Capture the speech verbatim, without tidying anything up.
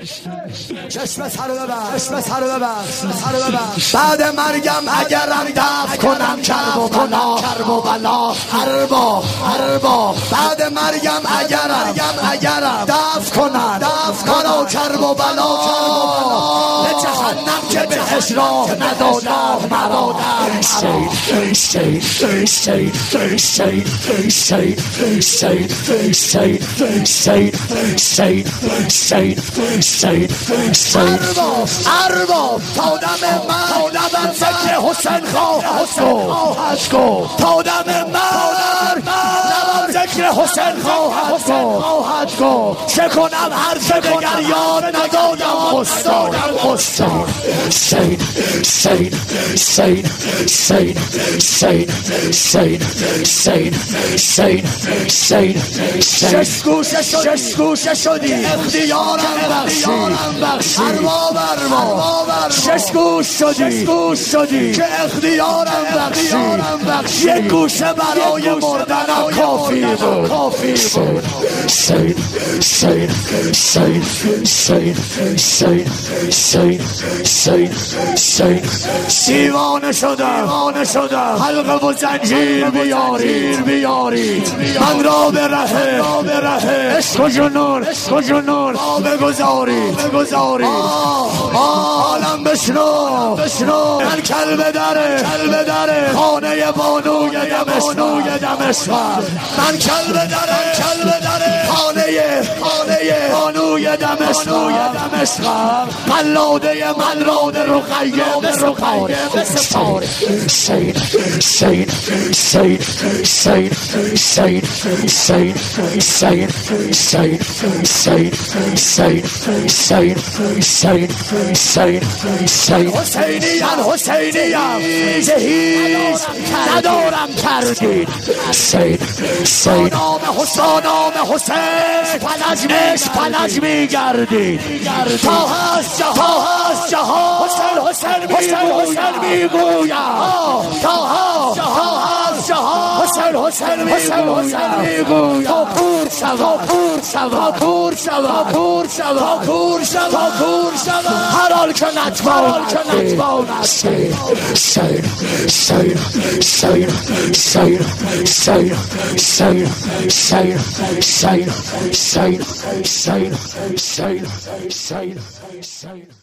چشم سر ببر چشم سر ببر سر ببر بعد مرگم اگرم دفع کنم کرب و بلا کرب و بلا اربا اربا بعد مرگم اگرم اگرم دفع کنم دفع کنم کرب و بلا به جهنم که بهش راه ندادم مرا شید شید شید شید شید شید شید شید شید شید شید شید ارباب تا دم من تا دم ذکر حسین خواهد گفت تا دم من ذکر حسین خواهد گفت چه کنم حرف دگر یاد ندادم استاد استاد شید شید شید شید شید شید شید شید شید شش گوشه شش گوشه شدی اختیارم بخشی ارباب ارباب شش گوش شدی گوش شدی که اختیارم بخشی یک گوشه برای مردنم کافی بود کافی بود شید شید شید شید شید شید شید شید دیوانه شدم دیوانه شدم حلقه و زنجیر بیاری بیاری من را به ره به ره عشق و جنون عشق و جنون بگذاری بگذاری عالم بشنو بشنو من کلب دره کلب دره خانه بانوی دمشق دمشق من کلب دره کلب دره خانه خانه بانوی دمشق دمشق قلاده من را در رقیه بسپار بسپار شید شید شید شید شید شید شید شید شید شید شید شید شید شید حسینیم حسینیم که هیچ ندارم کردید شید شید نام حسین نام حسین پلج پلج میگردید تا هست جهان تا هست جهان حسین حسین حسین میگویم تا هست جهان حسین حسین میگویم تا پور شود پور شود پور شود پور شود پور شود پور شود هر حال که نتواند که نتواند شید شید شید شید شید شید شید شید شید شید شید شید شید شید